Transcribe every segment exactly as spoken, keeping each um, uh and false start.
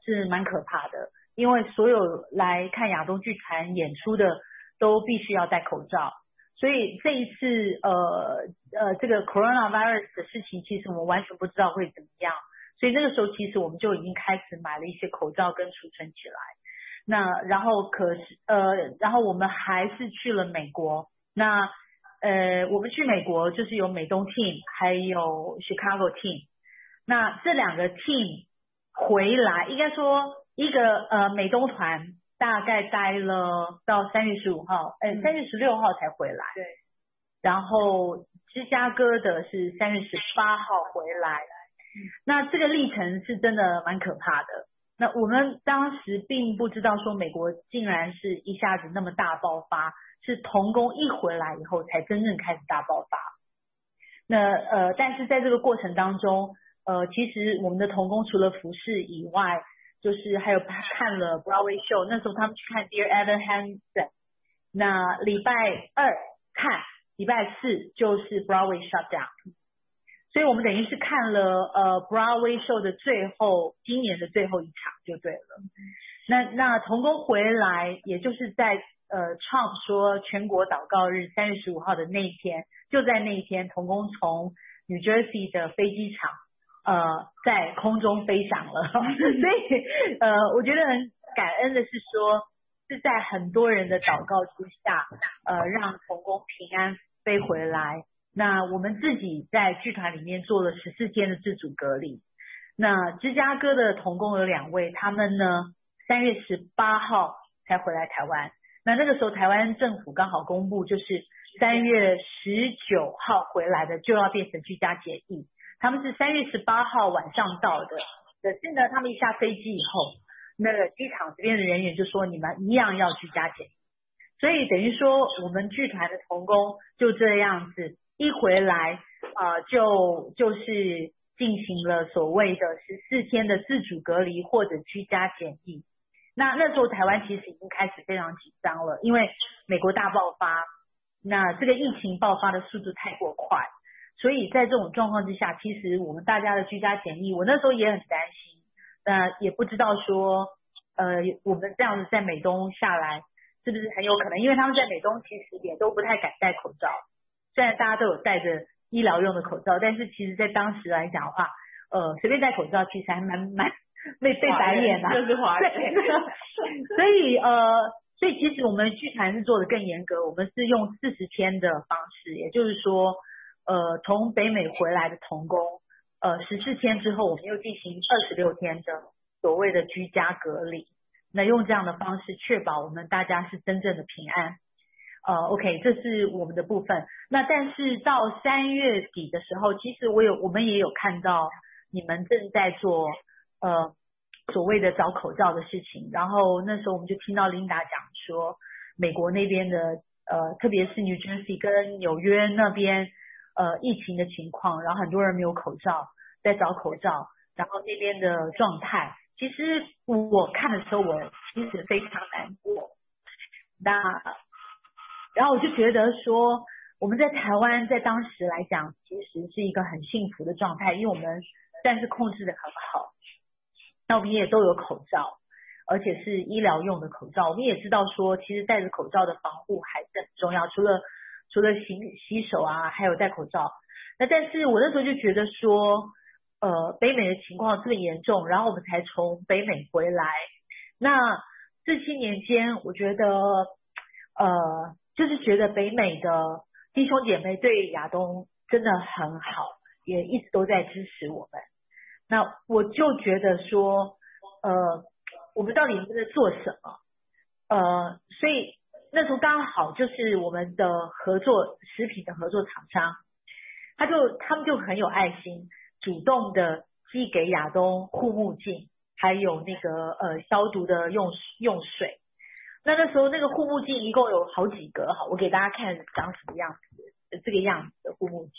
是蛮可怕的，因为所有来看亚东剧团演出的都必须要戴口罩，所以这一次呃呃这个 coronavirus 的事情，其实我们完全不知道会怎么样，所以那个时候其实我们就已经开始买了一些口罩跟储存起来。那然后可是呃然后我们还是去了美国，那呃我们去美国就是有美东 team 还有 Chicago team， 那这两个 team 回来，应该说一个呃美东团大概待了到三月十五号，呃三月十六号才回来， 对， 然后芝加哥的是三月十八号回来，那这个历程是真的蛮可怕的。那我们当时并不知道说美国竟然是一下子那么大爆发，是童工一回来以后才真正开始大爆发。那呃，但是在这个过程当中，呃，其实我们的童工除了服饰以外，就是还有看了 Broadway show， 那时候他们去看 Dear Evan Hansen， 那礼拜二看，礼拜四就是 Broadway shutdown。所以我们等于是看了呃 Broadway show 的最后，今年的最后一场就对了。那那童工回来，也就是在呃 Trump 说全国祷告日三月十五号的那一天，就在那一天，童工从 New Jersey 的飞机场呃在空中飞翔了。所以呃我觉得很感恩的是说，是在很多人的祷告之下，呃让童工平安飞回来。那我们自己在剧团里面做了十四天的自主隔离。那芝加哥的童工有两位，他们呢三月十八号才回来台湾。那那个时候台湾政府刚好公布，就是三月十九号回来的就要变成居家检疫。他们是三月十八号晚上到的，可是呢他们一下飞机以后，那个机场这边的人员就说你们一样要居家检疫。所以等于说我们剧团的童工就这样子一回来，呃，就就是进行了所谓的十四天的自主隔离或者居家检疫。那那时候台湾其实已经开始非常紧张了，因为美国大爆发，那这个疫情爆发的速度太过快，所以在这种状况之下，其实我们大家的居家检疫，我那时候也很担心，那也不知道说，呃，我们这样子在美东下来是不是很有可能，因为他们在美东其实也都不太敢戴口罩。虽然大家都有戴着医疗用的口罩，但是其实在当时来讲的话，呃，随便戴口罩其实还蛮蛮被被白眼啊， 就是华人。 所以呃，所以其实我们剧团是做的更严格，我们是用四十天的方式，也就是说，呃，从北美回来的童工，呃，十四天之后，我们又进行二十六天的所谓的居家隔离，那用这样的方式确保我们大家是真正的平安。呃 OK， 这是我们的部分。那但是到三月底的时候，其实我有我们也有看到你们正在做呃所谓的找口罩的事情，然后那时候我们就听到琳达讲说，美国那边的呃特别是 New Jersey 跟纽约那边呃疫情的情况，然后很多人没有口罩，在找口罩，然后那边的状态，其实我看的时候我其实非常难过。那然后我就觉得说，我们在台湾在当时来讲，其实是一个很幸福的状态，因为我们暂时控制的很好。那我们也都有口罩，而且是医疗用的口罩。我们也知道说，其实戴着口罩的防护还是很重要，除了除了洗洗手啊，还有戴口罩。那但是我那时候就觉得说，呃，北美的情况这么严重，然后我们才从北美回来。那这七年间，我觉得，呃。就是觉得北美的弟兄姐妹对亚东真的很好，也一直都在支持我们。那我就觉得说，呃，我们到底在做什么？呃，所以那时候刚好就是我们的合作食品的合作厂商，他就他们就很有爱心，主动的寄给亚东护目镜，还有那个呃消毒的用用水。那那时候那个护目镜一共有好几个，好，我给大家看长什么样子，这个样子的护目镜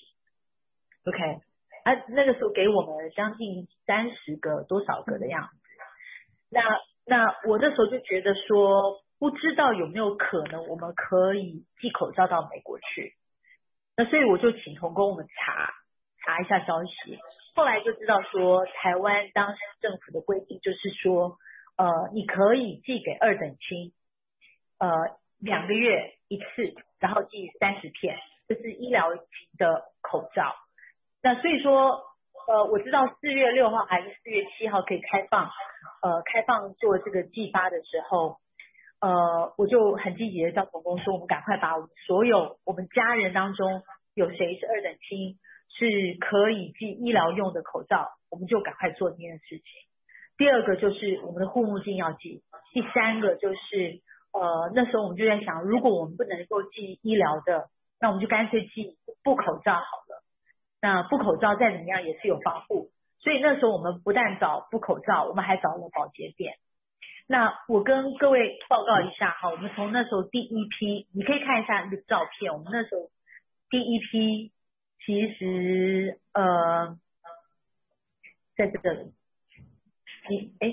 ，OK， 啊，那个时候给我们将近三十个多少个的样子，那那我那时候就觉得说，不知道有没有可能我们可以寄口罩到美国去，那所以我就请同工我们查查一下消息，后后来就知道说，台湾当时政府的规定就是说，呃，你可以寄给二等亲，呃，两个月一次，然后寄三十片，这是医疗级的口罩。那所以说，呃，我知道四月六号还是四月七号可以开放，呃，开放做这个寄发的时候，呃，我就很积极的叫总工说，我们赶快把我们所有我们家人当中有谁是二等亲，是可以寄医疗用的口罩，我们就赶快做这件事情。第二个就是我们的护目镜要寄，第三个就是呃那时候我们就在想，如果我们不能够寄医疗的，那我们就干脆寄布口罩好了。那布口罩再怎么样也是有防护，所以那时候我们不但找布口罩，我们还找了保洁垫。那我跟各位报告一下哈，我们从那时候第一批，你可以看一下那个照片，我们那时候第一批其实呃在这里，你哎，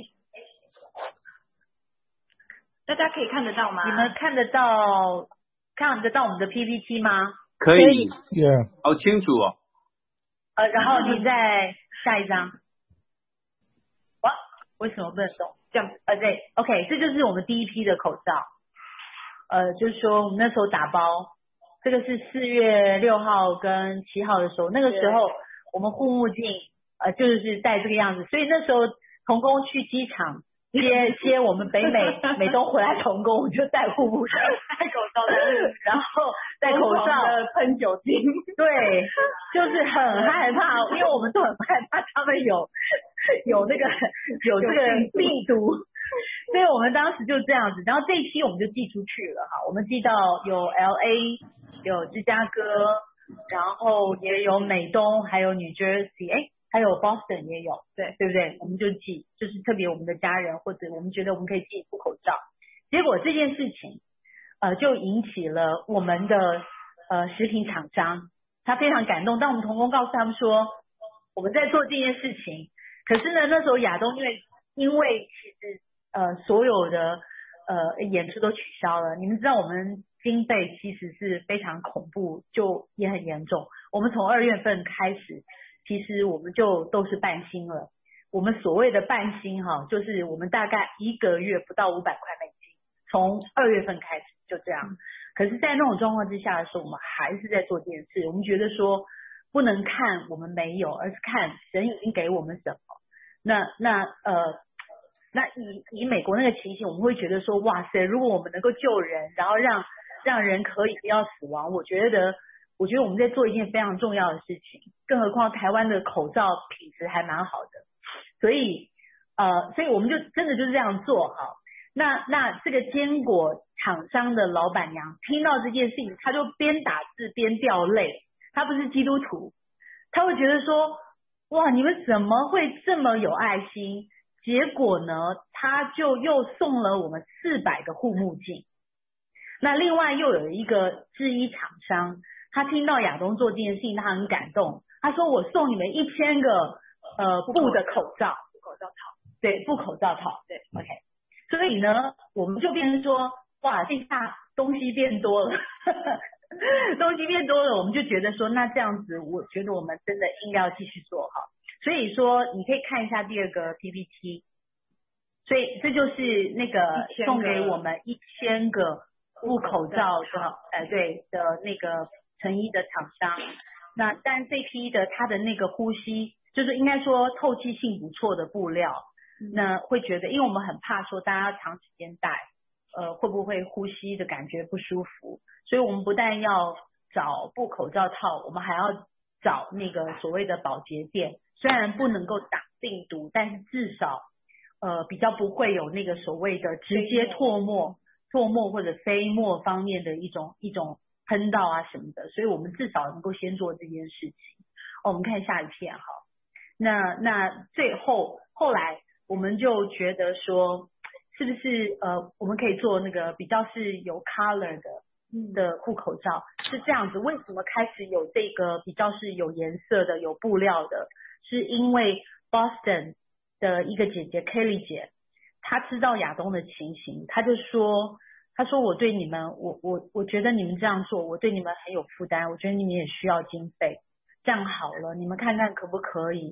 大家可以看得到吗？ 你们看得到看得到我们的 P P T 吗？ 可以 ，Yeah， 好清楚哦。 呃，然后你再下一张，哇，为什么不能动？这样，呃，对 ，OK， 这就是我们第一批的口罩，呃，就是说我们那时候打包，这个是四月六号跟七号的时候，那个时候我们护目镜，呃，就是戴这个样子，所以那时候童工去机场接接我们北美美东回来童工，我就戴护目镜、戴口罩的，然后戴口罩喷酒精， 对，就是很害怕，因为我们都很害怕他们有有那个有这个病毒，所以我们当时就这样子，然后这一批我们就寄出去了哈，我们寄到有 L A 有芝加哥，然后也有美东，还有 New Jersey， 哎。还有 Boston 也有，对对不对？我们就寄，就是特别我们的家人或者我们觉得我们可以寄布口罩。结果这件事情，呃，就引起了我们的呃食品厂商，他非常感动。当我们同工告诉他们说我们在做这件事情，可是呢，那时候亚东因为因为其实呃所有的呃演出都取消了，你们知道我们经费其实是非常恐怖，就也很严重。我们从二月份开始。其实我们就都是半薪了，我们所谓的半薪哈，就是我们大概一个月不到五百块美金，从二月份开始就这样。可是，在那种状况之下的时候，我们还是在做这件事。我们觉得说，不能看我们没有，而是看神已经给我们什么。那那呃，那以以美国那个情形，我们会觉得说，哇塞，如果我们能够救人，然后让让人可以不要死亡，我觉得。我觉得我们在做一件非常重要的事情，更何况台湾的口罩品质还蛮好的，所以呃，所以我们就真的就是这样做哈。那那这个坚果厂商的老板娘听到这件事情，她就边打字边掉泪。她不是基督徒，她会觉得说，哇，你们怎么会这么有爱心？结果呢，她就又送了我们四百个护目镜。那另外又有一个制衣厂商。他听到亚东做这件事情，他很感动。他说：“我送你们一千个呃布的口罩， 布口罩套， 对，布口罩套，对 ，OK。所以呢，我们就变成说，哇，这下东西变多了，东西变多了，我们就觉得说，那这样子，我觉得我们真的应该要继续做哈。所以说，你可以看一下第二个 P P T。所以这就是那个送给我们一千个布口罩的，呃，对的那个。”成衣的厂商，那但这批的它的那个呼吸，就是应该说透气性不错的布料，嗯、那会觉得，因为我们很怕说大家长时间戴，呃，会不会呼吸的感觉不舒服，所以我们不但要找布口罩套，我们还要找那个所谓的保洁垫，虽然不能够挡病毒，但是至少呃比较不会有那个所谓的直接唾沫、唾沫或者飞沫方面的一种一种。喷到啊什么的，所以我们至少能够先做这件事情。哦，我们看下一片哈。那那最后后来我们就觉得说，是不是呃我们可以做那个比较是有 color 的的护口罩？是这样子。为什么开始有这个比较是有颜色的、有布料的？是因为 Boston 的一个姐姐 Kelly 姐，她知道亚东的情形，她就说。他说我对你们，我我我觉得你们这样做，我对你们很有负担，我觉得你们也需要经费，这样好了，你们看看可不可以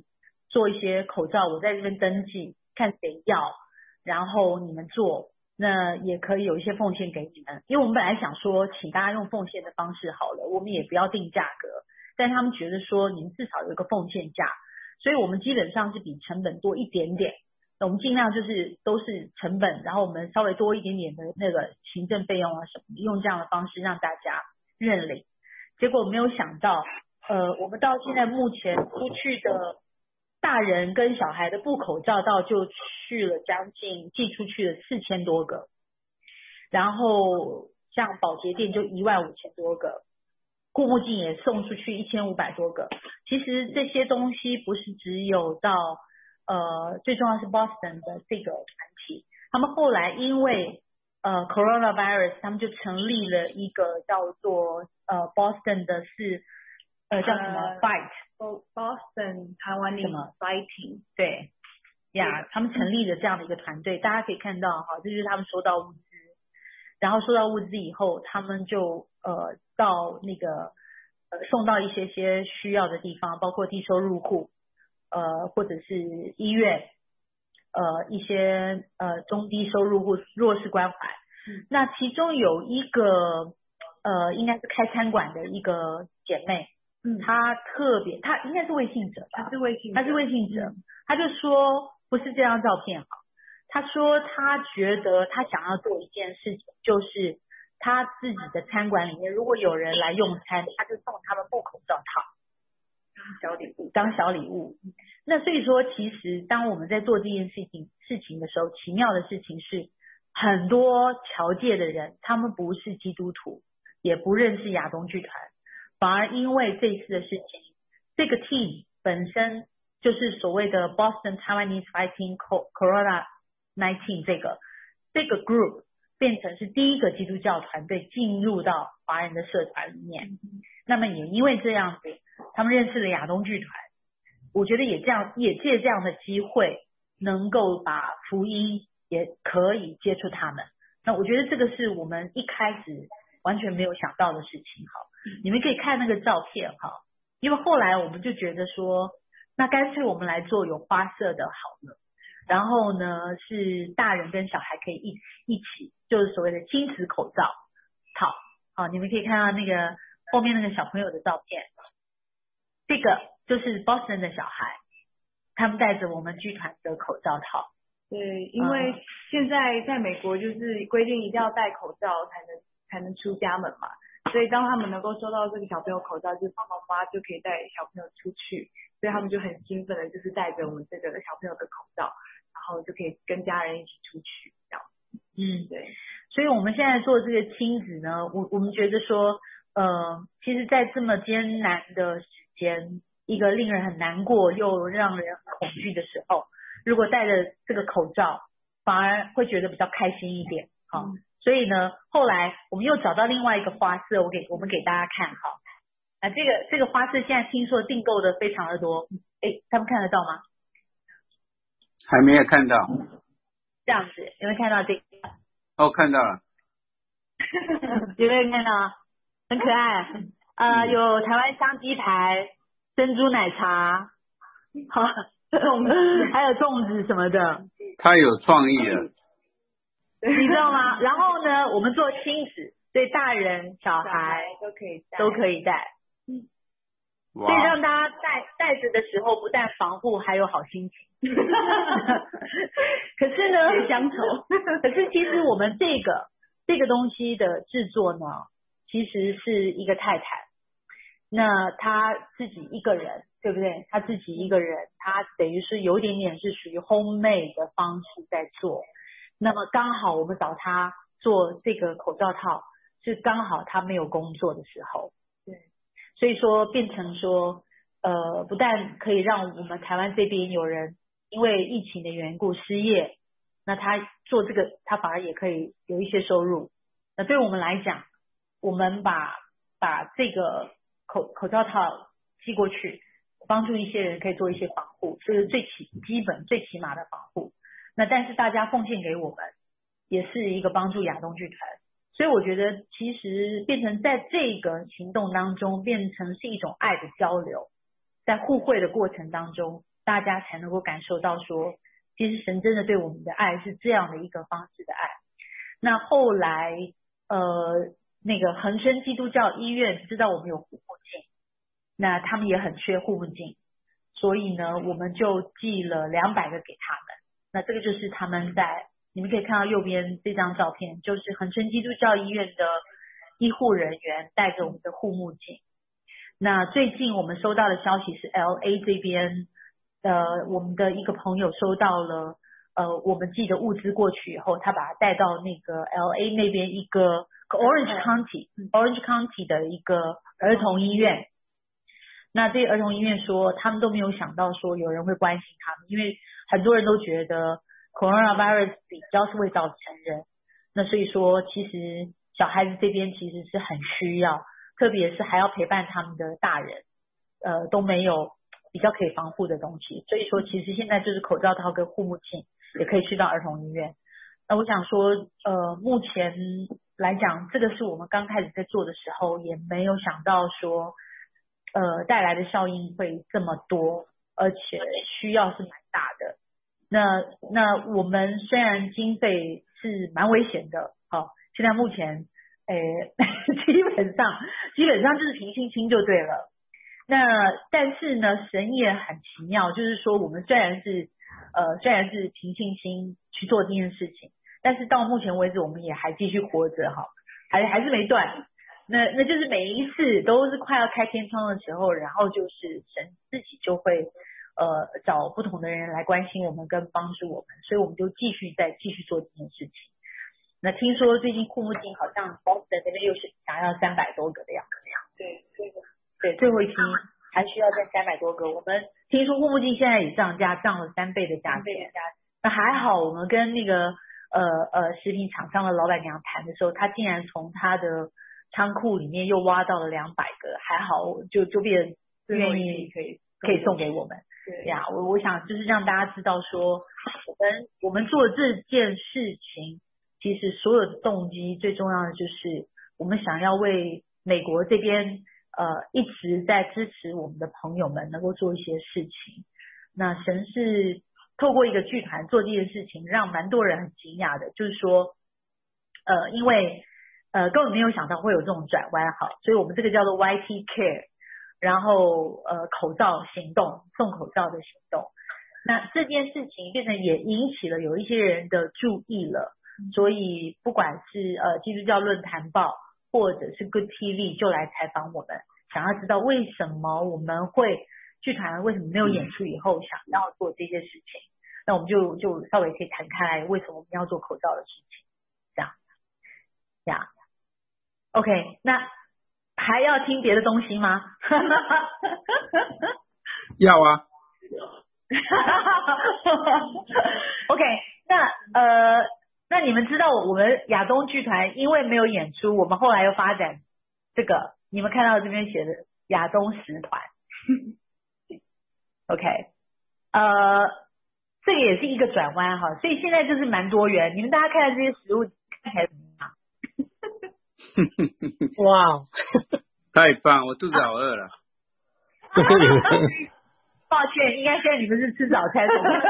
做一些口罩，我在这边登记，看谁要，然后你们做，那也可以有一些奉献给你们。因为我们本来想说，请大家用奉献的方式好了，我们也不要定价格，但他们觉得说你们至少有一个奉献价，所以我们基本上是比成本多一点点。我们尽量就是都是成本，然后我们稍微多一点点的那个行政费用啊什么的，用这样的方式让大家认领。结果没有想到，呃，我们到现在目前出去的大人跟小孩的布口罩到就去了将近寄出去了四千多个，然后像保洁店就一万五千多个，护目镜也送出去一千五百多个。其实这些东西不是只有到呃，最重要是 Boston 的这个团体，他们后来因为呃 coronavirus， 他们就成立了一个叫做呃 Boston 的是呃叫什么、uh, Fight Boston Taiwanese Fighting， 对呀， yeah, 他们成立了这样的一个团队，大家可以看到哈，这就是他们收到物资，然后收到物资以后，他们就呃到那个呃送到一些些需要的地方，包括低收入户。呃，或者是医院，呃，一些呃中低收入户弱势关怀。嗯、那其中有一个呃，应该是开餐馆的一个姐妹，嗯，她特别，她应该是魏姓者吧？ 她是魏姓者， 她是魏姓者，她、嗯、就说不是这张照片好，她说她觉得她想要做一件事情，就是她自己的餐馆里面，如果有人来用餐，她就送他们布口罩套。 小礼物， 当小礼物。那所以说，其实当我们在做这件事情事情的时候，奇妙的事情是，很多侨界的人，他们不是基督徒，也不认识亚东剧团，反而因为这一次的事情，这个 team 本身就是所谓的 Boston Taiwanese Fighting Corona 十九 这个这个 group 变成是第一个基督教团队进入到华人的社团里面。嗯、那么也因为这样子。他们认识了亚东剧团，我觉得也这样，也借这样的机会，能够把福音也可以接触他们。那我觉得这个是我们一开始完全没有想到的事情哈。你们可以看那个照片哈，因为后来我们就觉得说，那干脆我们来做有花色的好了。然后呢，是大人跟小孩可以一起一起，就是所谓的亲子口罩套。好，你们可以看到那个后面那个小朋友的照片。这个就是 Boston 的小孩，他们戴着我们剧团的口罩套。 对，因为现在在美国就是规定一定要戴口罩才能才能出家门嘛，所以当他们能够收到这个小朋友口罩，就是妈妈就可以带小朋友出去，所以他们就很兴奋的，就是带着我们这个小朋友的口罩，然后就可以跟家人一起出去这样。 嗯， 对。 所以我们现在做这个亲子呢，我我们觉得说，呃，其实，在这么艰难的时间，一个令人很难过又让人很恐惧的时候，如果戴着这个口罩，反而会觉得比较开心一点。好、嗯，所以呢，后来我们又找到另外一个花色，我给我们给大家看哈。啊，这个这个花色现在听说订购的非常的多，哎，他们看得到吗？ 还没有看到。 这样子，有没有看到这个？ 哦，看到了。 有没有看到？很可爱。呃，有台湾香鸡排、珍珠奶茶，好，粽子，还有粽子什么的。 太有创意了。 你知道吗？然后呢，我们做亲子，对大人、小孩都可以戴， 都可以戴。嗯。所以让大家戴戴着的时候，不但防护，还有好心情。可是呢， 乡愁。 可是其实我们这个这个东西的制作呢，其实是一个太太。那他自己一个人，对不对？他自己一个人，他等于是有点点是属于 homemade 的方式在做。那么刚好我们找他做这个口罩套，是刚好他没有工作的时候。 对， 所以说变成说，呃，不但可以让我们台湾这边有人因为疫情的缘故失业，那他做这个，他反而也可以有一些收入。那对我们来讲，我们把把这个口口罩套寄过去，帮助一些人可以做一些防护，这是最起基本最起码的防护。那但是大家奉献给我们，也是一个帮助亚东剧团。所以我觉得其实变成在这个行动当中，变成是一种爱的交流，在互惠的过程当中， 大家才能够感受到说，其实神真的对我们的爱是这样的一个方式的爱。那后来呃那个恒生基督教医院知道我们有护目镜，那他们也很缺护目镜，所以呢我们就寄了两百个给他们。那这个就是他们在你们可以看到右边这张照片，就是恒生基督教医院的医护人员带着我们的护目镜。那最近我们收到的消息是 L A 这边呃我们的一个朋友收到了呃我们寄的物资过去以后，他把它带到那个 L A 那边一个 Orange County Orange County 的一个儿童医院。那这个儿童医院说他们都没有想到说有人会关心他们，因为很多人都觉得 coronavirus 比较是会造成人，那所以说其实小孩子这边其实是很需要，特别是还要陪伴他们的大人呃都没有比较可以防护的东西，所以说其实现在就是口罩套跟护目镜也可以去到儿童医院。那我想说呃目前来讲，这个是我们刚开始在做的时候也没有想到说呃带来的效应会这么多，而且需要是蛮大的。那那我们虽然经费是蛮危险的，好、哦，现在目前诶基本上基本上就是平轻轻就对了。那但是呢神也很奇妙，就是说我们虽然是呃虽然是平轻轻去做这件事情，但是到目前为止我们也还继续活着哈，还还是没断。那那就是每一次都是快要开天窗的时候，然后就是神自己就会呃找不同的人来关心我们跟帮助我们，所以我们就继续再继续做这件事情。那听说最近护目镜好像 Boston 那边又是想要三百多个的样子。 对，对的。 对，最后一批还需要再三百多个。我们听说护目镜现在也涨价，涨了三倍的价钱。那还好，我们跟那个呃呃食品厂商的老板娘谈的时候，她竟然从她的仓库里面又挖到了两百个，还好就就变愿意可以可以送给我们。对呀，我我想就是让大家知道说，我们我们做这件事情，其实所有的动机最重要的就是我们想要为美国这边呃一直在支持我们的朋友们能够做一些事情。那神是透过一个剧团做这件事情，让蛮多人很惊讶的，就是说呃因为呃根本没有想到会有这种转弯好，所以我们这个叫做 Y T Care， 然后呃口罩行动，送口罩的行动。那这件事情变成也引起了有一些人的注意了，所以不管是呃基督教论坛报或者是 Good T V 就来采访我们，想要知道为什么我们会剧团为什么没有演出以后想要做这些事情。那我们就就稍微可以谈开来为什么我们要做口罩的事情，这样这样 OK。 那还要听别的东西吗？ 要啊。 OK， 那呃那你们知道我们亚东剧团因为没有演出，我们后来又发展这个，你们看到这边写的亚东十团OK， 呃这个也是一个转弯哈，所以现在就是蛮多元。你们大家看到这些食物看起来怎么样？ 哇， 太棒，我肚子好饿了。 抱歉，应该现在你们是吃早餐。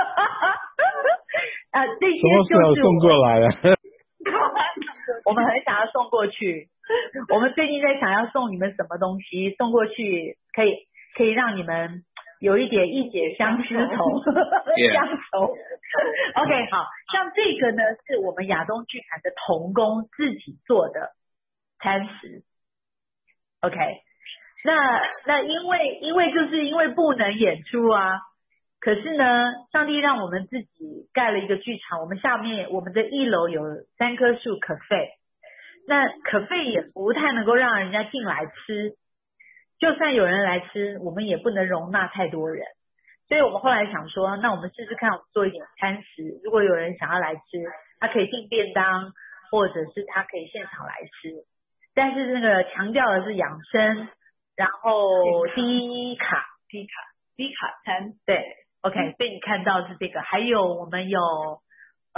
啊，这些什么时候就是送过来了？ 我们很想要送过去。我们最近在想要送你们什么东西，送过去可以可以让你们有一点一解相思愁，乡愁。OK， 好，像这个呢是我们亚东剧团的童工自己做的餐食。OK， 那那因为因为就是因为不能演出啊，可是呢上帝让我们自己盖了一个剧场，我们下面我们的一楼有三棵树可费，那可费也不太能够让人家进来吃，就算有人来吃我们也不能容纳太多人，所以我们后来想说那我们试试看我们做一点餐食，如果有人想要来吃他可以订便当，或者是他可以现场来吃，但是那个强调的是养生，然后低卡低卡低卡餐。 对 OK， 所以你看到是这个，还有我们有呃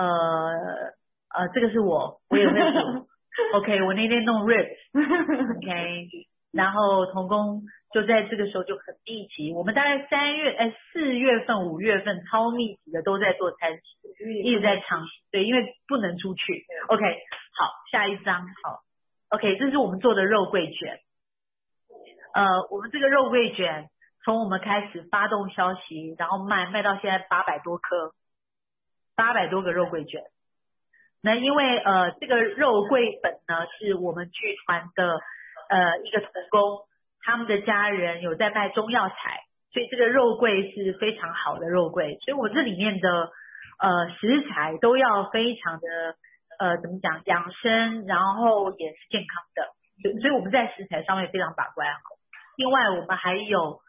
呃这个是我我也会煮OK， 我那天弄 ribs OK， 然后童工就在这个时候就很密集，我们大概三月哎四月份五月份超密集的都在做餐食，一直在尝试，对，因为不能出去。OK， 好，下一张好 ，OK， 这是我们做的肉桂卷。呃，我们这个肉桂卷从我们开始发动消息，然后卖卖到现在八百多颗，八百多个肉桂卷。那因为呃这个肉桂粉呢是我们剧团的呃一个童工，他们的家人有在卖中药材，所以这个肉桂是非常好的肉桂，所以我这里面的呃食材都要非常的呃怎么讲养生，然后也是健康的，所以我们在食材上面非常把关。另外我们还有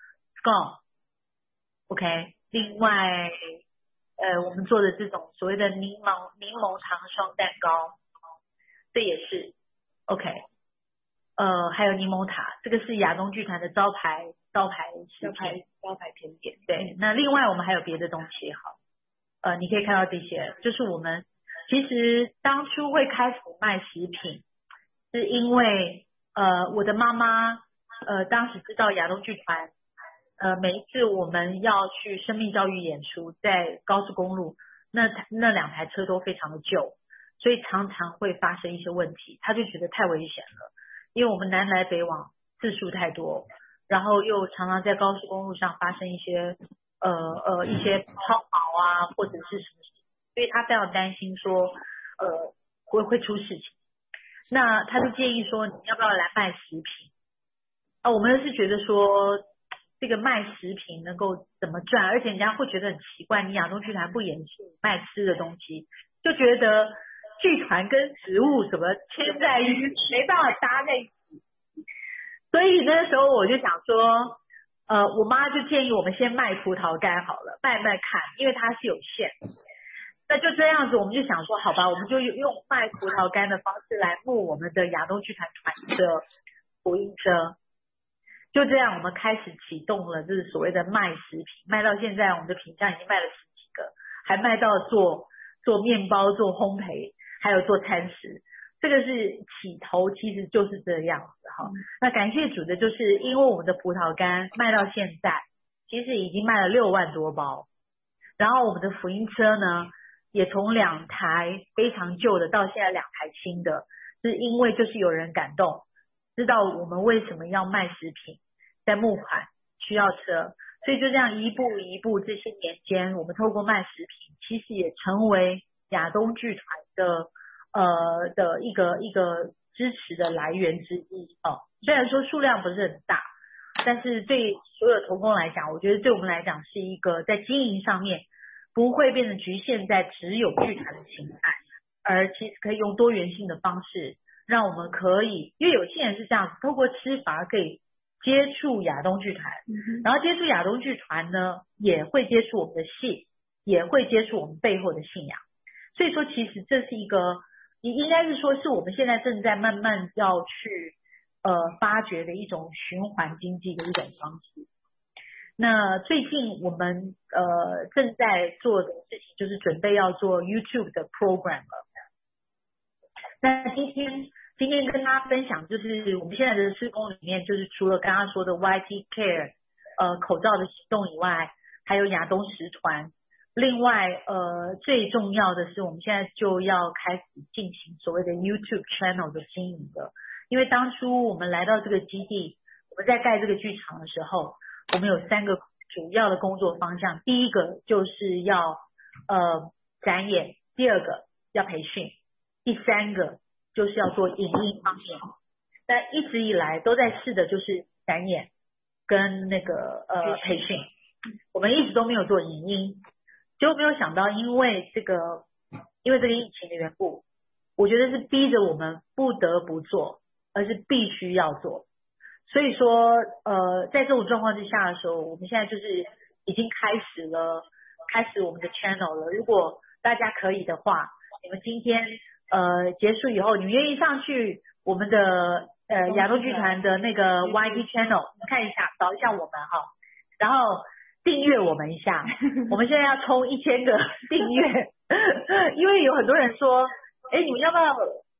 scone，OK， 另外呃我们做的这种所谓的柠檬柠檬糖霜蛋糕，这也是 OK。呃，还有柠檬塔，这个是亚东剧团的招牌招牌招牌招牌甜点。 对，那另外我们还有别的东西，好，呃，你可以看到这些，就是我们其实当初会开始卖食品，是因为呃我的妈妈呃当时知道亚东剧团，呃每一次我们要去生命教育演出，在高速公路，那那两台车都非常的旧，所以常常会发生一些问题，他就觉得太危险了。因为我们南来北往次数太多，然后又常常在高速公路上发生一些呃呃一些抛锚啊或者是什么事，所以他非常担心说呃会会出事情。那他就建议说你要不要来卖食品啊？我们是觉得说这个卖食品能够怎么赚，而且人家会觉得很奇怪，你亚东剧团不演戏卖吃的东西，就觉得剧团跟食物什么牵在一起，没办法搭在一起。所以那时候我就想说，呃，我妈就建议我们先卖葡萄干好了，卖卖看，因为它是有限。那就这样子，我们就想说，好吧，我们就用卖葡萄干的方式来募我们的亚东剧团团的福音车。就这样，我们开始启动了，就是所谓的卖食品，卖到现在，我们的品项已经卖了十几个，还卖到做做面包、做烘焙。还有做餐食，这个是起头，其实就是这样子哈。那感谢主的就是因为我们的葡萄干卖到现在，其实已经卖了六万多包，然后我们的福音车呢，也从两台非常旧的到现在两台新的，是因为就是有人感动，知道我们为什么要卖食品，在募款需要车，所以就这样一步一步，这些年间我们透过卖食品，其实也成为亚东剧团的呃的一个一个支持的来源之一哦。虽然说数量不是很大，但是对所有同工来讲，我觉得对我们来讲是一个在经营上面不会变成局限在只有剧团的情感，而其实可以用多元性的方式，让我们可以，因为有些人是这样，透过吃反而可以接触亚东剧团，嗯、然后接触亚东剧团呢，也会接触我们的戏，也会接触我们背后的信仰。所以说其实这是一个应该是说是我们现在正在慢慢要去呃发掘的一种循环经济的一种方式。那最近我们呃正在做的事情就是准备要做 YouTube 的 program 了。那今天今天跟大家分享就是我们现在的施工里面，就是除了刚刚说的 Y T Care 呃口罩的行动以外，还有亚东食团。另外，呃，最重要的是，我们现在就要开始进行所谓的 YouTube channel 的经营了。因为当初我们来到这个基地，我们在盖这个剧场的时候，我们有三个主要的工作方向。第一个就是要呃展演，第二个要培训，第三个就是要做影音方面。但一直以来都在试的就是展演跟那个呃培训，我们一直都没有做影音。结果没有想到，因为这个，因为这个疫情的缘故，我觉得是逼着我们不得不做，而是必须要做。所以说，呃，在这种状况之下的时候，我们现在就是已经开始了，开始我们的 channel 了。如果大家可以的话，你们今天呃结束以后，你们愿意上去我们的呃亚东剧团的那个 Y T channel 看一下，找一下我们哈，然后。订阅我们一下，我们现在要冲一千个订阅，因为有很多人说，哎，你们要不要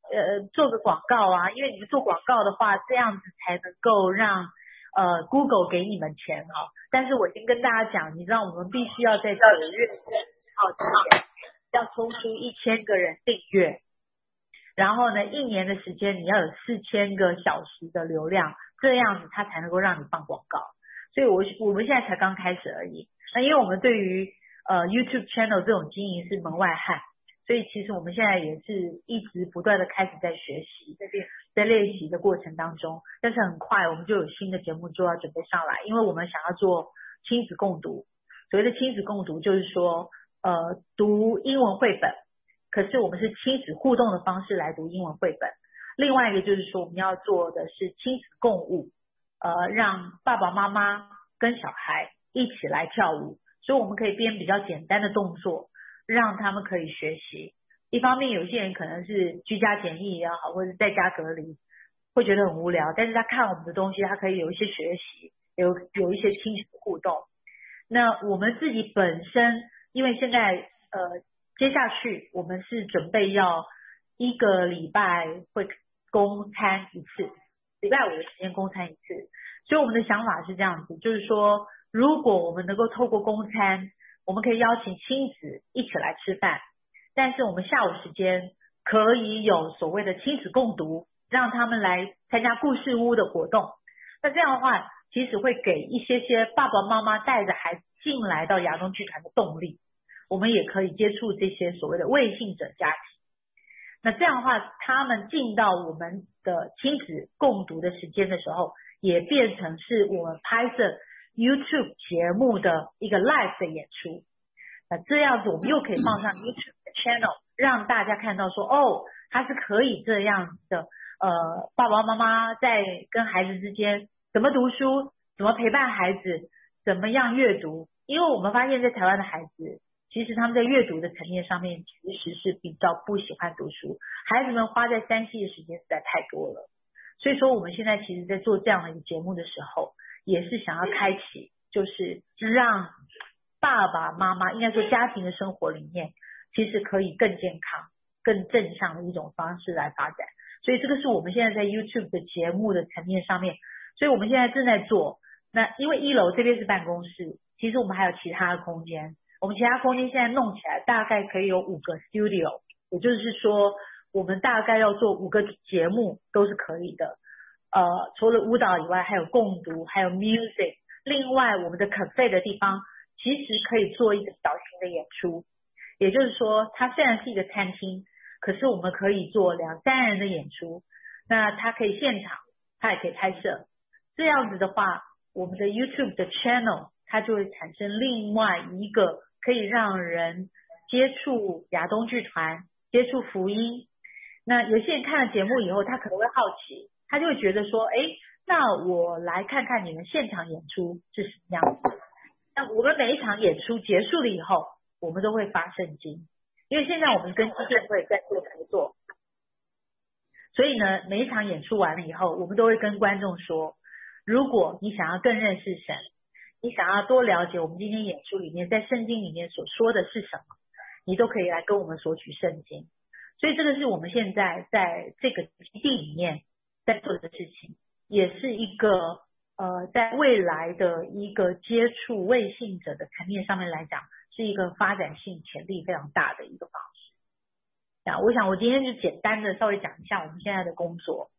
呃做个广告啊，因为你们做广告的话，这样子才能够让呃 Google 给你们钱哈。但是我已经跟大家讲，你知道我们必须要在九月号之前要抽出一千个人订阅，然后呢，一年的时间你要有四千个小时的流量，这样子它才能够让你放广告。所以我我们现在才刚开始而已。那因为我们对于呃 YouTube channel 这种经营是门外汉，所以其实我们现在也是一直不断的开始在学习，在练在练习的过程当中，但是很快我们就有新的节目就要准备上来，因为我们想要做亲子共读。所谓的亲子共读就是说呃读英文绘本，可是我们是亲子互动的方式来读英文绘本。另外一个就是说我们要做的是亲子共舞，呃让爸爸妈妈跟小孩一起来跳舞，所以我们可以编比较简单的动作让他们可以学习。一方面有些人可能是居家检疫也好，或者在家隔离会觉得很无聊，但是他看我们的东西他可以有一些学习，有有一些亲子互动。那我们自己本身因为现在呃接下去我们是准备要一个礼拜会供餐一次，礼拜五的时间供餐一次，所以我们的想法是这样子，就是说如果我们能够透过供餐，我们可以邀请亲子一起来吃饭，但是我们下午时间可以有所谓的亲子共读，让他们来参加故事屋的活动。那这样的话其实会给一些些爸爸妈妈带着孩子进来到亚东剧团的动力，我们也可以接触这些所谓的未信者家庭。那这样的话他们进到我们的亲子共读的时间的时候，也变成是我们拍摄 YouTube 节目的一个 live 的演出。那这样子我们又可以放上 YouTube 的 channel， 让大家看到说哦，它是可以这样的，呃，爸爸妈妈在跟孩子之间怎么读书，怎么陪伴孩子，怎么样阅读。因为我们发现在台湾的孩子其实他们在阅读的层面上面其实是比较不喜欢读书，孩子们花在三 C 的时间实在太多了。所以说我们现在其实在做这样的一个节目的时候，也是想要开启，就是让爸爸妈妈应该说家庭的生活里面其实可以更健康更正向的一种方式来发展。所以这个是我们现在在 YouTube 的节目的层面上面，所以我们现在正在做。那因为一楼这边是办公室，其实我们还有其他的空间，我们其他空间现在弄起来大概可以有五个 studio， 也就是说我们大概要做五个节目都是可以的。呃，除了舞蹈以外还有共读，还有 music， 另外我们的 cafe 的地方其实可以做一个小型的演出，也就是说它虽然是一个餐厅，可是我们可以做两三人的演出，那它可以现场它也可以拍摄。这样子的话我们的 YouTube 的 channel 它就会产生另外一个可以让人接触亚东剧团，接触福音。那有些人看了节目以后他可能会好奇，他就会觉得说诶，那我来看看你们现场演出是什么样子。那我们每一场演出结束了以后，我们都会发圣经，因为现在我们跟基甸会在做合作，所以呢每一场演出完了以后，我们都会跟观众说，如果你想要更认识神，你想要多了解我们今天演出里面在圣经里面所说的是什么，你都可以来跟我们索取圣经。所以这个是我们现在在这个基地里面在做的事情，也是一个呃，在未来的一个接触未信者的层面上面来讲，是一个发展性潜力非常大的一个方式。啊，我想我今天就简单的稍微讲一下我们现在的工作。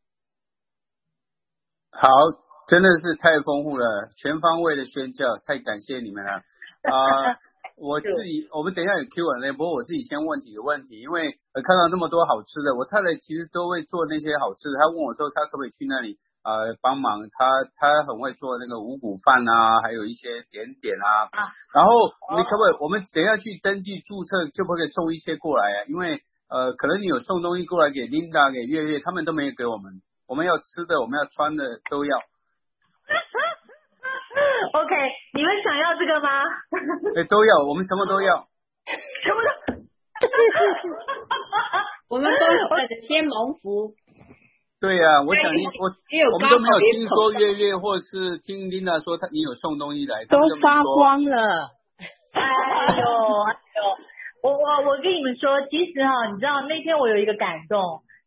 好，真的是太丰富了，全方位的宣教，太感谢你们了啊、呃！我自己，我们等一下有 Q and A， 不过我自己先问几个问题，因为呃看到那么多好吃的，我太太其实都会做那些好吃的，她问我说她可不可以去那里呃帮忙，她她很会做那个五谷饭啊，还有一些点点啊，啊然后你可不可以，我们等一下去登记注册，就不可以送一些过来啊？因为呃可能你有送东西过来给 Linda 给月月，他们都没有给我们，我们要吃的我们要穿的都要。 OK， 你们想要这个吗？ 对，都要，我们什么都要， 什么都我们都带着先蒙福。 对呀、啊，我想你我我们都没有听说月月或是听 Linda 说他你有送东西来， 都发光了。 哎呦哎呦，我我我跟你们说，其实哈、哦，你知道那天我有一个感动，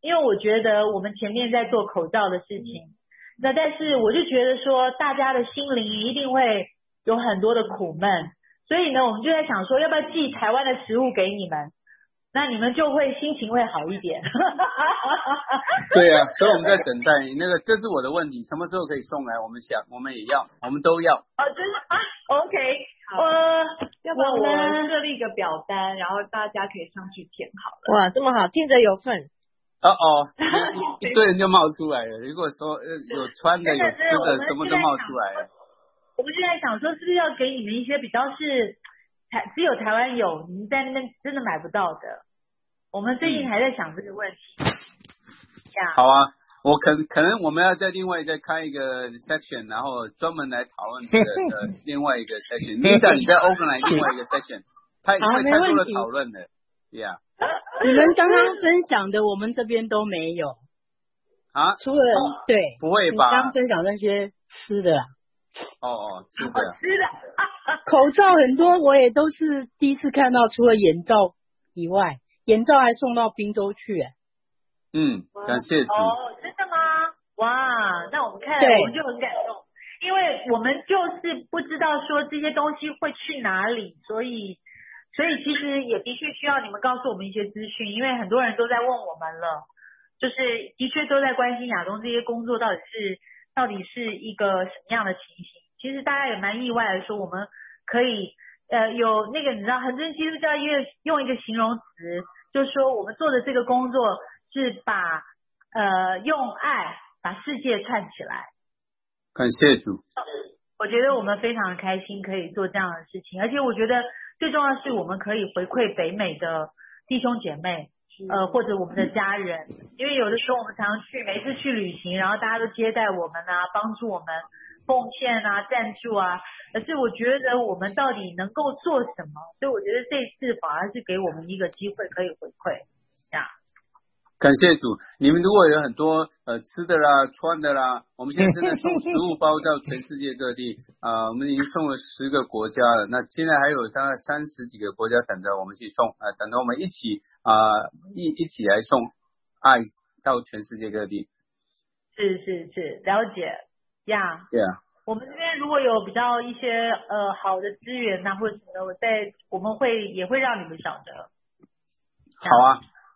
因为我觉得我们前面在做口罩的事情，那但是我就觉得说大家的心灵一定会有很多的苦闷，所以呢我们就在想说要不要寄台湾的食物给你们，那你们就会心情会好一点。 对啊，所以我们在等待那个，这是我的问题，什么时候可以送来？我们想，我们也要，我们都要。 哦，真的啊 ？OK， 好， 呃， 要不然我我们设立一个表单，然后大家可以上去填好了。 哇，这么好，听着有份。 哦哦，一堆人就冒出来了。如果说呃有穿的有吃的，什么都冒出来了。 我们现在想说，是不是要给你们一些比较是台只有台湾有，你们在那边真的买不到的？我们最近还在想这个问题。呀、 好啊，我可可能我们要再另外再开一个 section， 然后专门来讨论这个呃另外一个 section。Linda， 你再 organize 另外一个 section， 太因为太多的讨论了。Yeah。 你们刚刚分享的，我们这边都没有啊。 除了、哦、对， 不会吧？ 你刚分享那些吃的啦。 哦哦，吃的。 吃的。 口罩很多，我也都是第一次看到，除了眼罩以外，眼罩还送到滨州去哎。 嗯，感谢主。 哦，真的吗？哇，那我们看来我们就很感动，因为我们就是不知道说这些东西会去哪里，所以。所以其实也的确需要你们告诉我们一些资讯，因为很多人都在问我们了，就是的确都在关心亚东这些工作到底是到底是一个什么样的情形。其实大家也蛮意外的说，我们可以呃有那个你知道恒真基督教业用一个形容词，就是说我们做的这个工作是把呃用爱把世界串起来。 感谢主。 我觉得我们非常的开心可以做这样的事情，而且我觉得最重要的是我们可以回馈北美的弟兄姐妹，呃或者我们的家人，因为有的时候我们常常去，每次去旅行，然后大家都接待我们啊，帮助我们，奉献啊，赞助啊，可是我觉得我们到底能够做什么？所以我觉得这次反而是给我们一个机会可以回馈呀。 感谢主，你们如果有很多呃吃的啦、穿的啦，我们现在正在送食物包到全世界各地啊、呃，我们已经送了十个国家了，那现在还有大概三十几个国家等着我们去送啊、呃，等着我们一起啊、呃、一一起来送爱到全世界各地。 是是是，了解呀。 对啊。 我们这边如果有比较一些呃好的资源呐、啊、或者什么的，我在我们会也会让你们晓得。 好啊。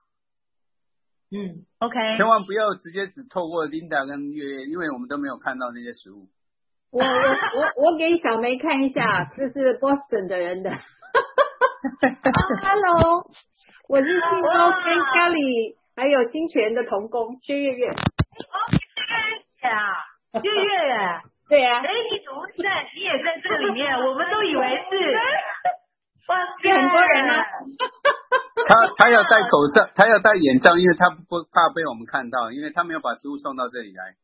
嗯 ，OK。 千万不要直接只透过 Linda 跟月月，因为我们都没有看到那些食物。 我我我我给小梅看一下，这是 Boston 的人的。Hello， 我是信州跟 Kelly 还有新泉的同工薛月月。 哦，月月啊，月月耶。 对呀、啊。 哎，你怎么会在？你也在这里面？我们都以为是。哇塞， 很多人呢、啊。 他他要戴口罩，他要戴眼罩，因为他不怕被我们看到，因为他没有把食物送到这里来。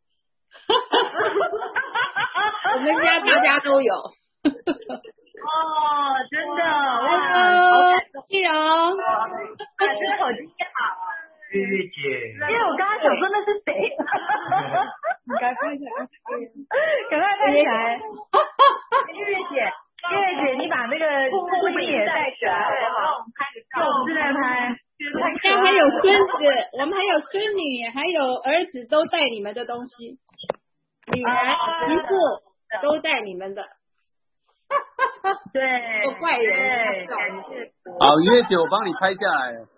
我们家大家都有。 哦，真的，哇， 好感动哦！ 真的好惊讶。 月月姐， 因为我刚刚想说那是谁， 你赶快拍起来， 赶快拍起来。月月姐。月月姐，你把那个录音也带起来，好，我们拍个照。我们正在拍。 我们家还有孙子，我们还有孙女，还有儿子都带你们的东西，女儿、媳妇都带你们的。 对， 都怪人。 好，月月姐，我帮你拍下来了。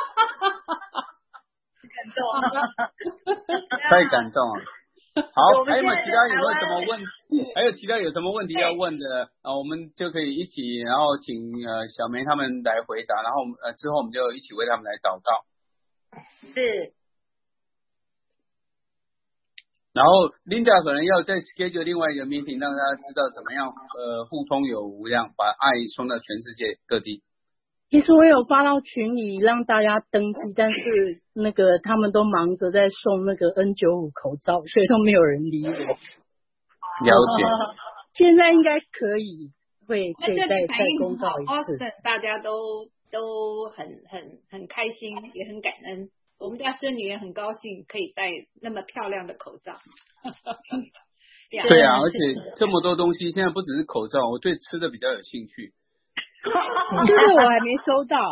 感动， 太感动了。好，还有没有其他有没有什么问？还有其他有什么问题要问的啊？我们就可以一起，然后请呃小梅他们来回答，然后呃之后我们就一起为他们来祷告。 是。 然后 Linda 可能要再 schedule 另外一个 meeting， 让大家知道怎么样呃互通有无，这样把爱送到全世界各地。 其实我有发到群里让大家登记，但是那个他们都忙着在送那个 N 九十五 口罩，所以都没有人理我。 了解。 现在应该可以，会可以再再公告一次。 Boston 大家都都很很很开心，也很感恩。我们家孙女也很高兴可以戴那么漂亮的口罩。 对啊，而且这么多东西，现在不只是口罩，我对吃的比较有兴趣。 就是我还没收到，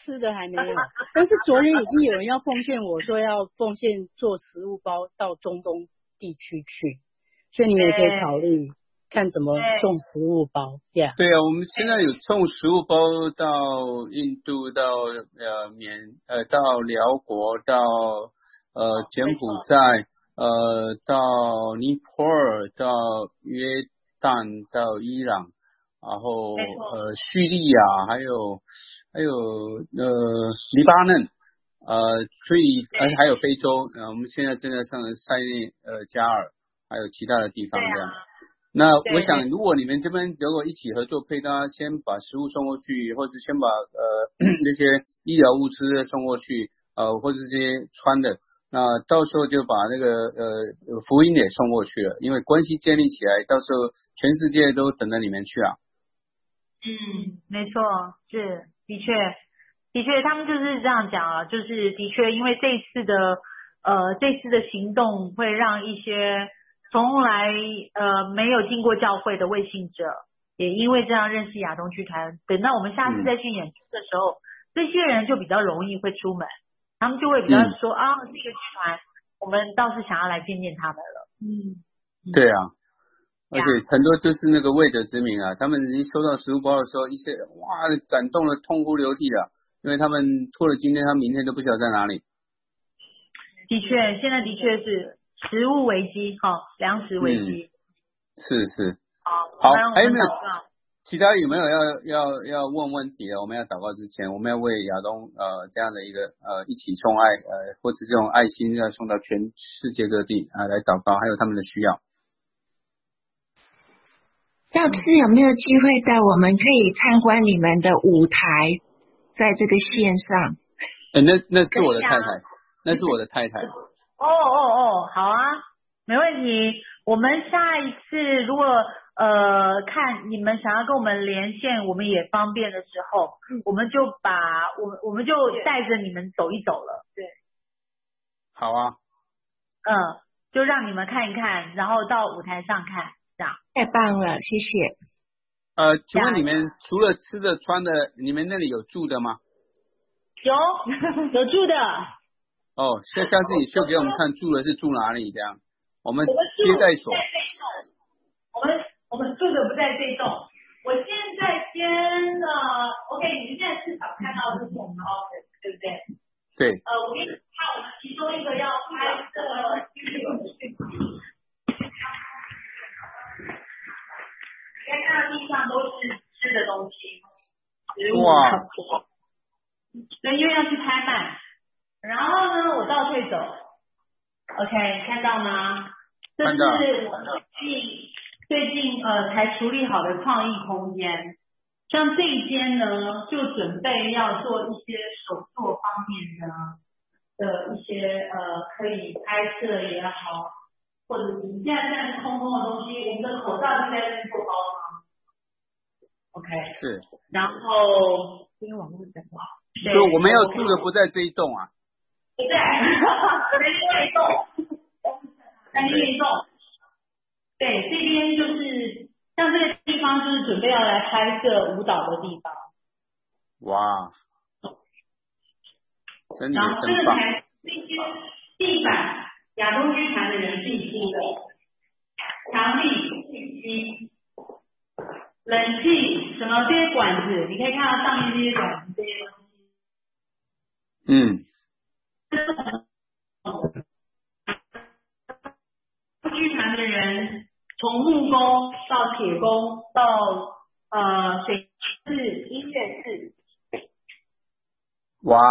吃的还没有，但是昨天已经有人要奉献，我说要奉献做食物包到中东地区去，所以你们也可以考虑看怎么送食物包。Yeah. 对啊，我们现在有送食物包到印度，到呃缅呃到辽国，到呃柬埔寨，呃到尼泊尔，到约旦，到伊朗。然后呃叙利亚还有还有呃黎巴嫩呃所以而且还有非洲呃我们现在正在上的塞内呃加尔还有其他的地方这样。那我想如果你们这边如果一起合作，可以大家先把食物送过去，或者先把呃那些医疗物资送过去，呃或者这些穿的，那到时候就把那个呃福音也送过去了，因为关系建立起来，到时候全世界都等着你们去啊。 嗯，没错，是的确，的确，他们就是这样讲啊，就是的确，因为这一次的呃这次的行动会让一些从来呃没有进过教会的未信者，也因为这样认识亚东区团。等到我们下次再去演出的时候，嗯、这些人就比较容易会出门，他们就会比较说、嗯、啊，这个剧团我们倒是想要来见见他们了。嗯， 对啊。而且很多就是那个未得之民啊，他们一收到食物包的时候，一些哇感动的痛哭流涕的，因为他们拖了今天，他明天都不晓得在哪里。 的确，现在的确是食物危机，哈、哦，粮食危机。嗯、 是是。 好， 好，还有没有其他有没有要要要问问题的？我们要祷告之前，我们要为亚东呃这样的一个呃一起送爱呃或者这种爱心要送到全世界各地啊、呃、来祷告，还有他们的需要。 下次有没有机会带我们可以参观你们的舞台，在这个线上？ 欸、那那是我的太太，那是我的太太。 哦哦哦，好啊，没问题。我们下一次如果呃看你们想要跟我们连线，我们也方便的时候，我们就把我们我们就带着你们走一走了。对。 好啊。 嗯，就让你们看一看，然后到舞台上看。 太棒了，谢谢。 呃，请问你们除了吃的穿的，你们那里有住的吗？ 有，有住的。 哦，下下次你秀给我们看住的是住哪里这样，我们接待所。 我们我们住的不在这栋。我现在先呃 ，OK， 你们现在至少看到的是我们的 office， 对不对？ 对。 呃，我给你看我们其中一个要拍的。大家看到地上都是吃的东西，食物。哇！对，因为要去拍卖。然后呢，我倒退走 ，OK， 看到吗？这是我最近最近呃才处理好的创意空间。像这一间呢，就准备要做一些手作方面的的一些呃可以拍摄也好。或者你现在在空空的东西，我们的口罩就在这做包装 ，OK， 是， 然后因为网络讲不好， 所以我们要住的不在这一栋啊， 不在，在另外一栋，在另外一栋，对，这边就是像这个地方就是准备要来拍摄舞蹈的地方， 哇，真的然后这个真棒， 台这些地板。亚东剧团的人自己铺的，墙壁、地基、冷气什么这些管子，你可以看到上面这些管子这些东西。 嗯。 剧团的人从木工到铁工到呃水室、音乐室。 哇。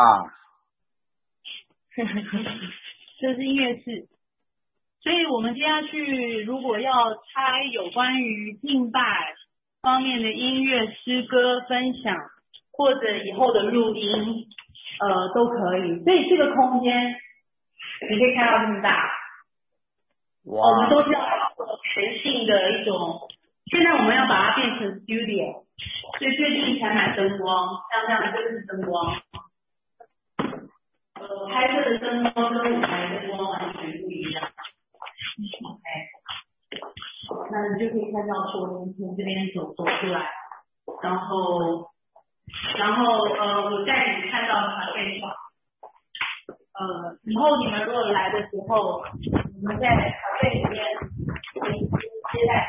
这是音乐室，所以我们接下去如果要拍有关于敬拜方面的音乐、诗歌分享，或者以后的录音，呃，都可以。所以这个空间你可以看到这么大， 哇， 我们都是要全性的一种。现在我们要把它变成 studio， 所以最近才买灯光，像这样这是灯光。呃，拍摄的灯光跟舞台的灯光完全不一样。OK， 那你就可以看到说，从这边走走出来，然后然后呃，我带你们看到团队场。呃，以后你们如果来的时候，你们在团队里面接待。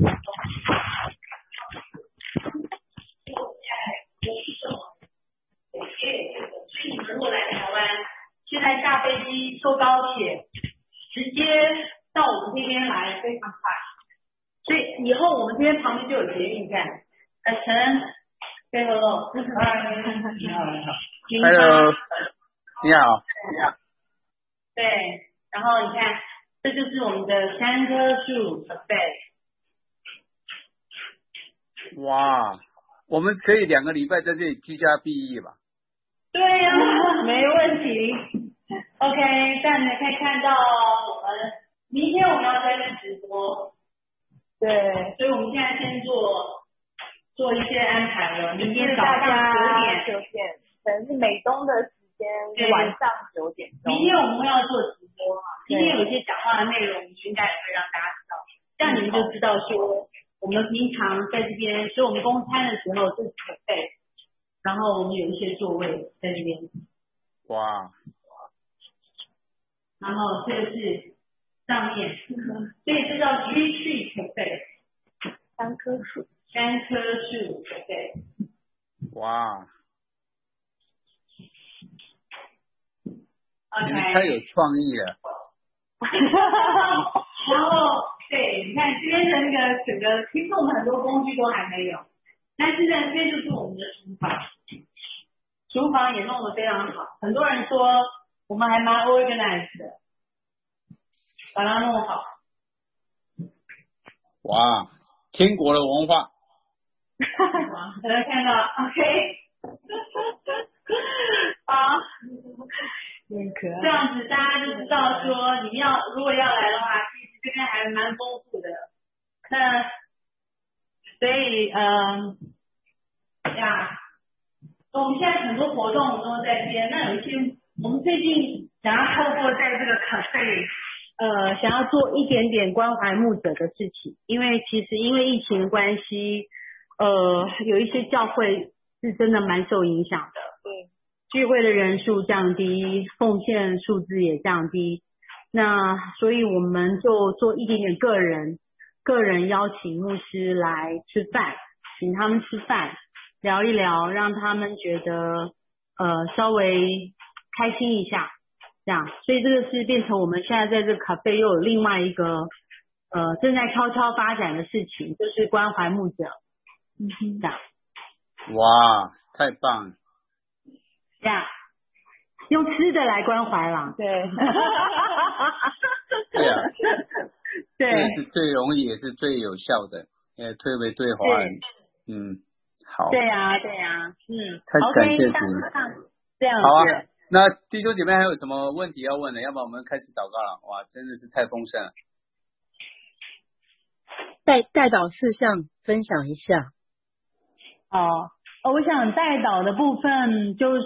所以你们如果来台湾，现在下飞机坐高铁，直接到我们这边来非常快。所以以后我们这边旁边就有捷运站。呃，陈，飞和乐，你好，你好，你好。 Hello， 你好。 对，然后你看，这就是我们的三棵树 cafe。 哇，我们可以两个礼拜在这里居家避疫吧？ 对呀、啊，没问题。OK， 但你可以看到我们明天我们要在这直播。对，所以我们现在先做做一些安排了。明天早上九点， 九点，可能是美东的时间，晚上九点钟。 明天我们会要做直播嘛？今天有一些讲话的内容，应该也会让大家知道，这样你们就知道说我们平常在这边，所以我们公餐的时候是准备，然后我们有一些座位在这边。 哇。 然后这个是上面，所以这叫 tree tree cafe， 三棵树， 三棵树 cafe。 哇。 Okay. 你们太有创意了。 然后对，你看这边的那个整个，其实我们很多工具都还没有，但是呢，这边就是我们的厨房，厨房也弄得非常好。很多人说我们还蛮 organized 的，把它弄好。 哇，天国的文化。 大家看到 ，OK， 好。这样子大家就知道说，你要如果要来的话，其实这边还蛮丰富的。那所以嗯呀，我们现在很多活动都在这边。那有一些我们最近想要透过在这个cafe，呃，想要做一点点关怀牧者的事情，因为其实因为疫情的关系，呃，有一些教会是真的蛮受影响的。对。聚会的人数降低，奉献数字也降低，那所以我们就做一点点个人，个人邀请牧师来吃饭，请他们吃饭，聊一聊，让他们觉得呃稍微开心一下，这样，所以这个是变成我们现在在这个咖啡又有另外一个呃正在悄悄发展的事情，就是关怀牧者，嗯哼，这样。 哇，太棒了。 这样，用吃的来关怀啦。 对。 对啊。 对。 这个是最容易也是最有效的，呃，特别对华人。嗯，好。 对呀、啊，对呀、啊，嗯。 太感谢主。 这样。 好啊，那弟兄姐妹还有什么问题要问的？要不然我们开始祷告了。哇，真的是太丰盛了。 代代祷事项分享一下。 哦。呃，我想代祷的部分就是，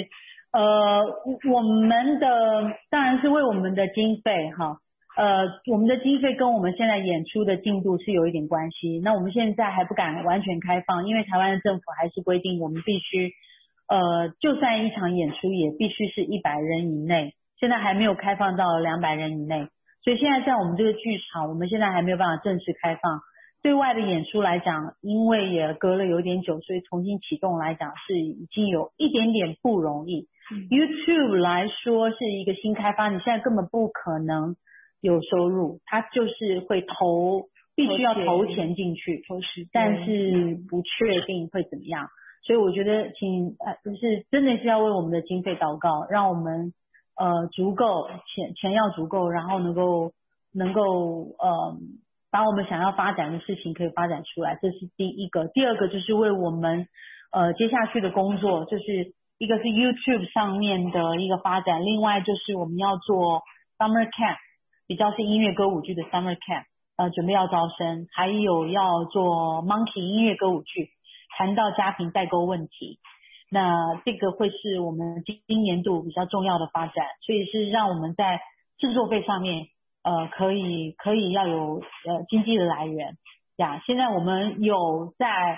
呃，我们的当然是为我们的经费哈，呃，我们的经费跟我们现在演出的进度是有一点关系。那我们现在还不敢完全开放，因为台湾的政府还是规定我们必须，呃，就算一场演出也必须是一百人以内，现在还没有开放到两百人以内，所以现在在我们这个剧场，我们现在还没有办法正式开放。对外的演出来讲，因为也隔了有点久，所以重新启动来讲是已经有一点点不容易。嗯、YouTube 来说是一个新开发，你现在根本不可能有收入，它就是会投，必须要投钱进去，但是不确定会怎么样。所以我觉得请呃就是真的是要为我们的经费祷告，让我们呃足够钱钱要足够，然后能够能够呃。把我们想要发展的事情可以发展出来，这是第一个。第二个就是为我们呃接下去的工作，就是一个是 YouTube 上面的一个发展，另外就是我们要做 Summer Camp， 比较是音乐歌舞剧的 Summer Camp， 呃准备要招生，还有要做 Monkey 音乐歌舞剧，谈到家庭代沟问题。那这个会是我们今年度比较重要的发展，所以是让我们在制作费上面呃，可以可以要有呃经济的来源呀。现在我们有在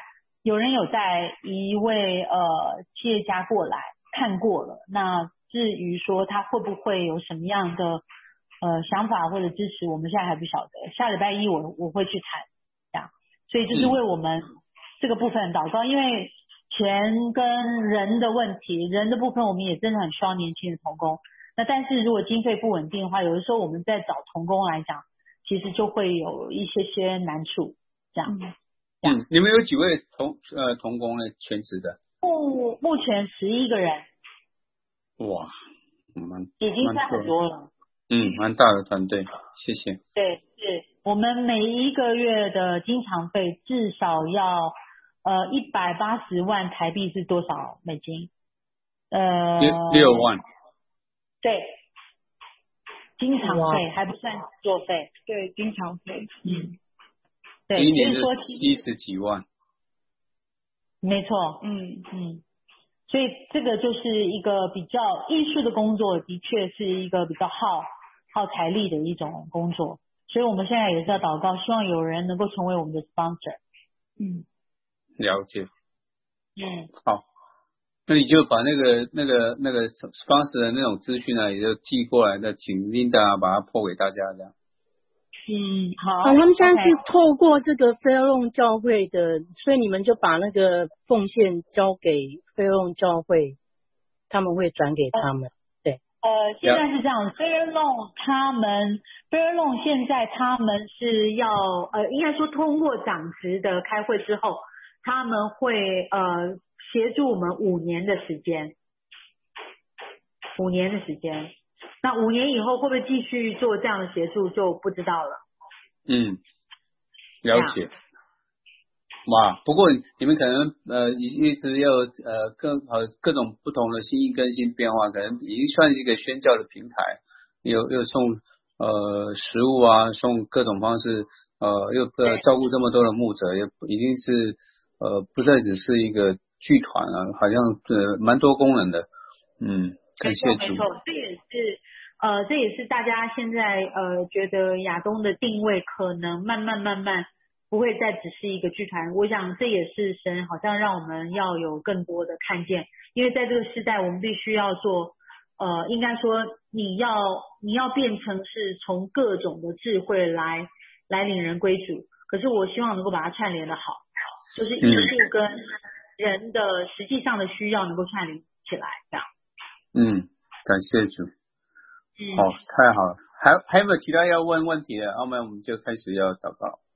有人有带一位呃企业家过来看过了，那至于说他会不会有什么样的呃想法或者支持，我们现在还不晓得。下礼拜一我我会去谈，这样，所以就是为我们这个部分祷告，因为钱跟人的问题，人的部分我们也真的很需要年轻的同工。那但是如果经费不稳定的话，有的时候我们在找同工来讲，其实就会有一些些难处，这样。 嗯，你们有几位同呃同工呢？全职的？ 目目前十一个人。 哇，蛮已经算很多了。 嗯，蛮大的团队，谢谢。 对，是我们每一个月的经常费至少要呃一百八十万台币是多少美金？呃， 六六万。 对，经常费还不算作费。 对，经常费。 嗯，对， 一年就是说七十几万。 没错，嗯嗯。所以这个就是一个比较艺术的工作，的确是一个比较耗耗财力的一种工作。所以我们现在也是要祷告，希望有人能够成为我们的 sponsor。嗯， 了解。 嗯， 好，那你就把那个那个那个 sponsor 的那种资讯呢，也就寄过来的，请 Linda 把它破给大家这样。 嗯，好。 啊，他们现在是透过这个菲隆教会的，所以你们就把那个奉献交给菲隆教会，他们会转给他们。对。 呃，现在是这样，菲隆他们，菲隆现在他们是要呃，应该说通过长职的开会之后，他们会呃协助我们五年的时间，五年的时间。那五年以后会不会继续做这样的协助就不知道了。 嗯，了解。哇，不过你们可能呃一一直要呃各呃各种不同的新意更新变化，可能已经算是一个宣教的平台，有又送呃食物啊，送各种方式，呃又呃照顾这么多的牧者，也已经是呃不再只是一个剧团啊，好像呃蛮多功能的。嗯，感谢主。 没错，这也是呃这也是大家现在呃觉得亚东的定位可能慢慢慢慢不会再只是一个剧团，我想这也是神好像让我们要有更多的看见，因为在这个时代我们必须要做呃应该说你要你要变成是从各种的智慧来来领人归主，可是我希望能够把它串联的好，就是艺术跟人的实际上的需要能够串联起来这样。 嗯，感谢主。 嗯， 好，太好了。还还有没有其他要问问题的？要不然我们就开始要祷告。